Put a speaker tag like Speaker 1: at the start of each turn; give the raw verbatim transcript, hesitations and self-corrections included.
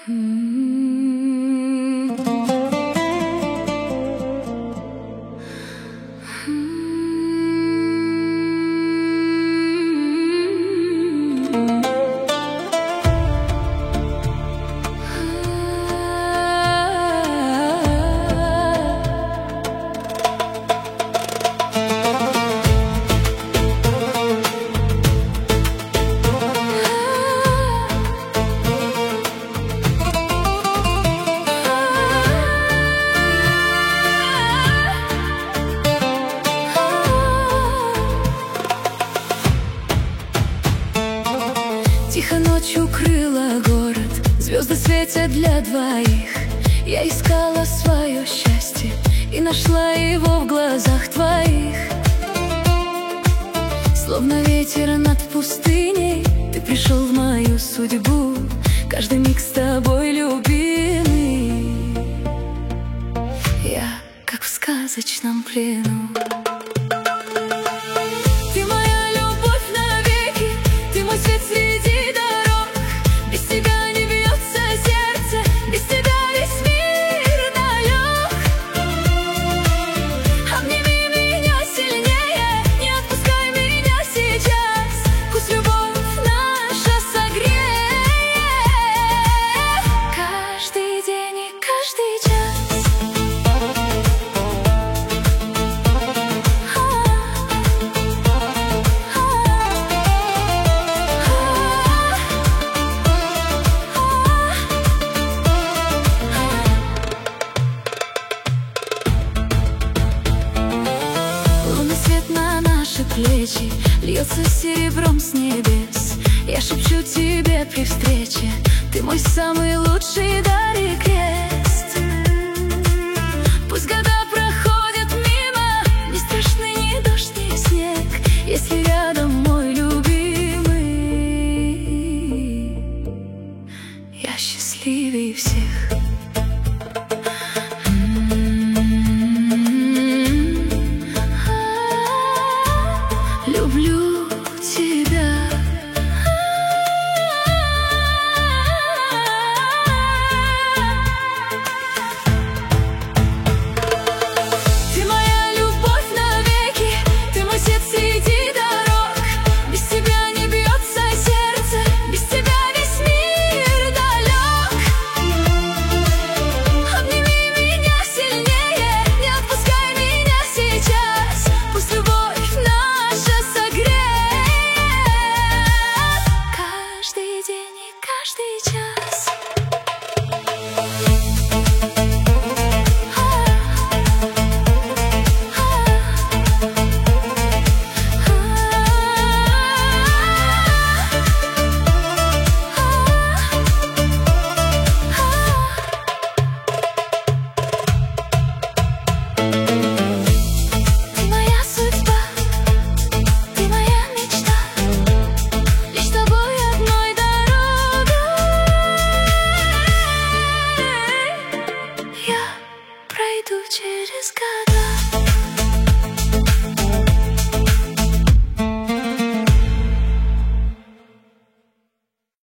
Speaker 1: Тихо ночь укрыла город, звезды светят для двоих. Я искала свое счастье и нашла его в глазах твоих. Словно ветер над пустыней, ты пришел в мою судьбу. Каждый миг с тобой, любимый, я как в сказочном плену. Ты моя любовь навеки, ты мой свет среди дорог. Без тебя не бьется сердце, без тебя весь мир далек. Обними меня сильнее, не отпускай меня сейчас. Пусть любовь наша согреет каждый день и каждый час. Лунный свет на наши плечи льется серебром с небес. Я шепчу тебе при встрече: ты мой самый лучший дар и крест. Пусть года проходят мимо, не страшны ни дождь, ни снег, если рядом мой любимый. Я счастливее всех. Люблю тебя. Ты моя любовь навеки, ты мой свет среди дорог. Без тебя не бьется сердце, без тебя весь мир далек. Обними меня сильнее, не отпускай меня сейчас. Пусть любовь наша согреет каждый день и каждый час.